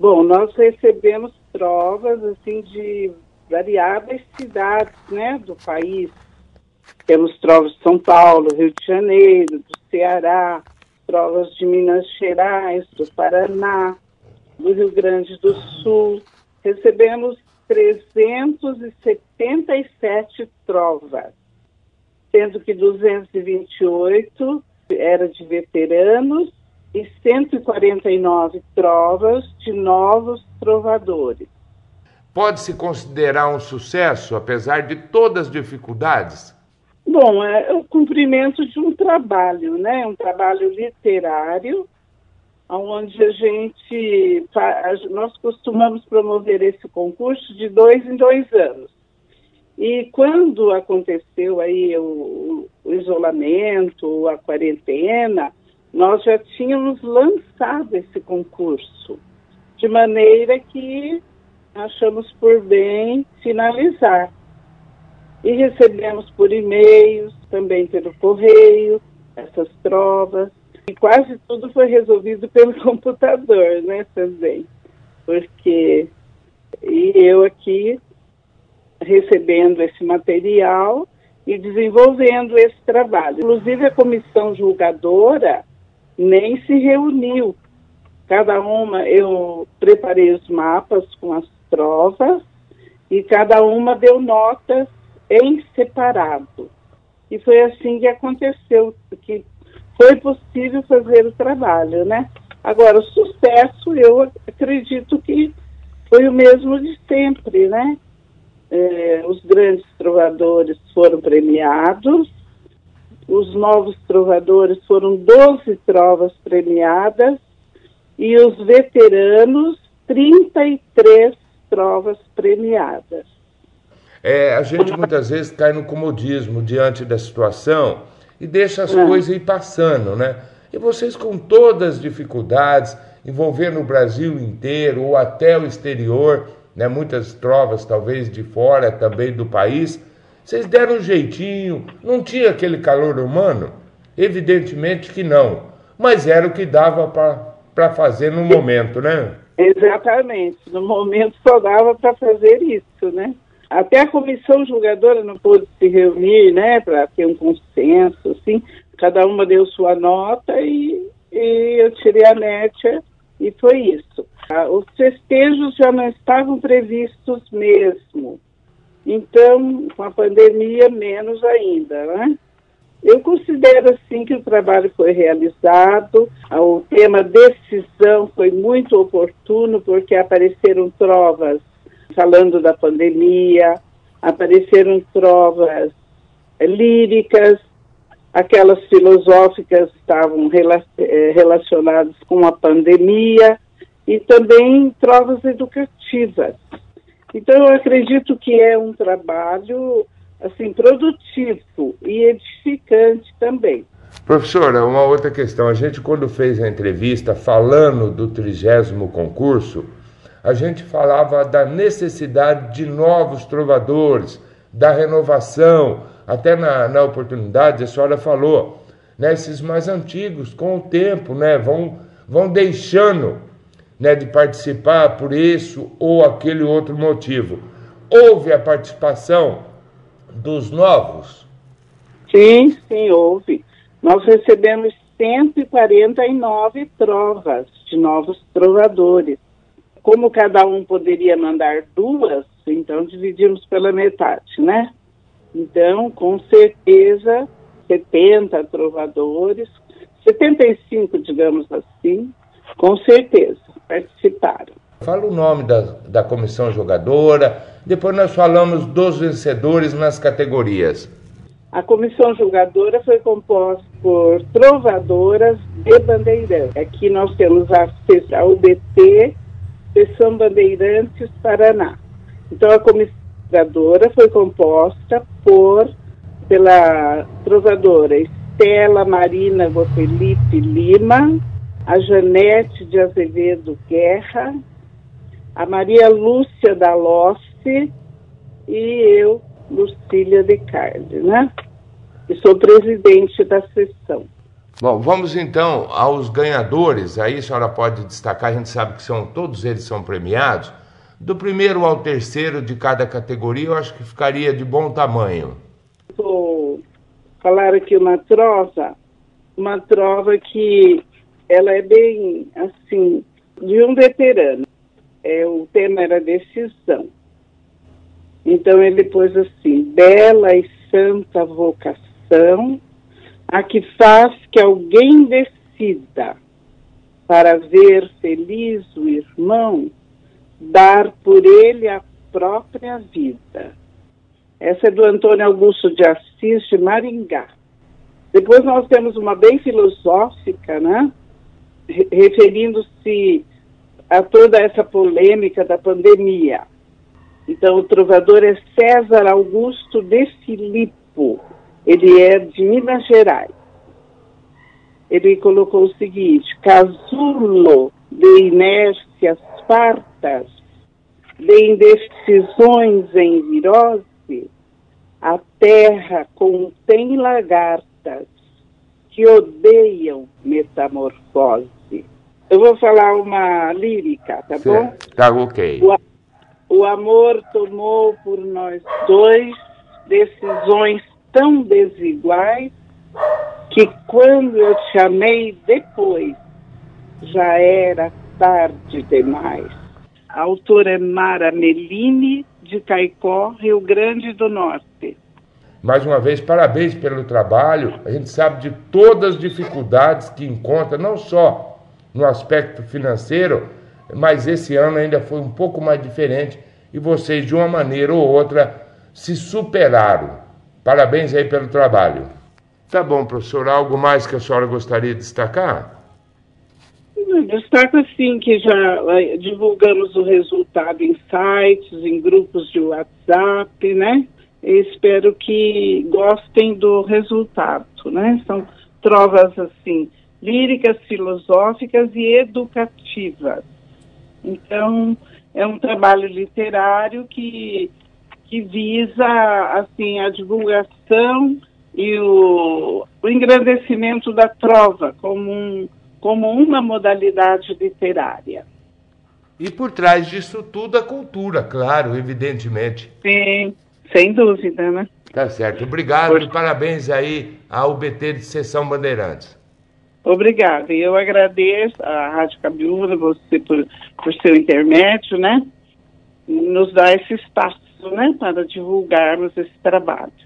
Bom, nós recebemos trovas assim de variadas cidades, né, do país. Temos trovas de São Paulo, Rio de Janeiro, do Ceará, trovas de Minas Gerais, do Paraná, do Rio Grande do Sul. Recebemos 377 trovas, sendo que 228 era de veteranos e 149 trovas de novos trovadores. Pode-se considerar um sucesso, apesar de todas as dificuldades? Bom, é o cumprimento de um trabalho, né? Um trabalho literário, onde nós costumamos promover esse concurso de 2 em 2 anos. E quando aconteceu aí o isolamento, a quarentena, nós já tínhamos lançado esse concurso, de maneira que achamos por bem finalizar. E recebemos por e-mails, também pelo correio, essas trovas. E quase tudo foi resolvido pelo computador, né, também. Porque eu aqui recebendo esse material e desenvolvendo esse trabalho. Inclusive a comissão julgadora nem se reuniu. Cada uma, eu preparei os mapas com as trovas e cada uma deu notas em separado. E foi assim que aconteceu, que foi possível fazer o trabalho, né? Agora, o sucesso, eu acredito que foi o mesmo de sempre, né? Os grandes trovadores foram premiados, os novos trovadores foram 12 trovas premiadas e os veteranos, 33 trovas premiadas. A gente muitas vezes cai no comodismo diante da situação e deixa as coisas ir passando, né? E vocês, com todas as dificuldades, envolvendo o Brasil inteiro ou até o exterior, né? Muitas trovas talvez de fora também do país, vocês deram um jeitinho, não tinha aquele calor humano? Evidentemente que não, mas era o que dava para fazer no momento, né? Exatamente, no momento só dava para fazer isso, né? Até a comissão julgadora não pôde se reunir, né, para ter um consenso, assim. Cada uma deu sua nota e eu tirei a média e foi isso. Os festejos já não estavam previstos mesmo. Então, com a pandemia, menos ainda, né? Eu considero, assim, que o trabalho foi realizado. O tema decisão foi muito oportuno, porque apareceram trovas falando da pandemia, apareceram trovas líricas, aquelas filosóficas estavam relacionadas com a pandemia, e também trovas educativas. Então, eu acredito que é um trabalho, assim, produtivo e edificante também. Professora, uma outra questão. A gente, quando fez a entrevista falando do 30º concurso, a gente falava da necessidade de novos trovadores, da renovação. Até na oportunidade, a senhora falou, né, esses mais antigos, com o tempo, né, vão deixando, né, de participar por esse ou aquele outro motivo. Houve a participação dos novos? Sim, houve. Nós recebemos 149 trovas de novos trovadores. Como cada um poderia mandar 2, então dividimos pela metade, né? Então, com certeza, 70 trovadores, 75, digamos assim, com certeza, participaram. Fala o nome da comissão julgadora, depois nós falamos dos vencedores nas categorias. A comissão julgadora foi composta por trovadoras de Bandeirantes. Aqui nós temos a UBT, Seção Bandeirantes, Paraná. Então, a comissão julgadora foi composta pela trovadora Estela Marina Gotelipe Lima, a Janete de Azevedo Guerra, a Maria Lúcia Dalossi e eu, Lucília de Carli, né? E sou presidente da sessão. Bom, vamos então aos ganhadores. Aí a senhora pode destacar, a gente sabe que todos eles são premiados. Do primeiro ao terceiro de cada categoria, eu acho que ficaria de bom tamanho. Vou falar aqui uma trova que ela é bem, assim, de um veterano. O tema era decisão. Então ele pôs assim: bela e santa vocação, a que faz que alguém decida, para ver feliz o irmão, dar por ele a própria vida. Essa é do Antônio Augusto de Assis, de Maringá. Depois nós temos uma bem filosófica, né? Referindo-se a toda essa polêmica da pandemia. Então, o trovador é César Augusto de Filippo. Ele é de Minas Gerais. Ele colocou o seguinte: casulo de inércias fartas, de indecisões em virose, a terra contém lagartas que odeiam metamorfose. Eu vou falar uma lírica, tá bom? Tá ok. O amor tomou por nós dois decisões tão desiguais que quando eu te amei depois, já era tarde demais. A autora é Mara Meline, de Caicó, Rio Grande do Norte. Mais uma vez, parabéns pelo trabalho. A gente sabe de todas as dificuldades que encontra, não só no aspecto financeiro, mas esse ano ainda foi um pouco mais diferente e vocês, de uma maneira ou outra, se superaram. Parabéns aí pelo trabalho. Tá bom, professor. Algo mais que a senhora gostaria de destacar? Destaco assim que já divulgamos o resultado em sites, em grupos de WhatsApp, né? Eu espero que gostem do resultado, né? São trovas assim, líricas, filosóficas e educativas. Então, é um trabalho literário que visa assim, a divulgação e o engrandecimento da trova como uma modalidade literária. E por trás disso tudo a cultura, claro, evidentemente. Sim, sem dúvida, né? Tá certo. Obrigado e parabéns aí ao UBT de Seção Bandeirantes. Obrigada. E eu agradeço à Rádio Cabiúna, você por seu intermédio, né? Nos dar esse espaço, né? Para divulgarmos esse trabalho.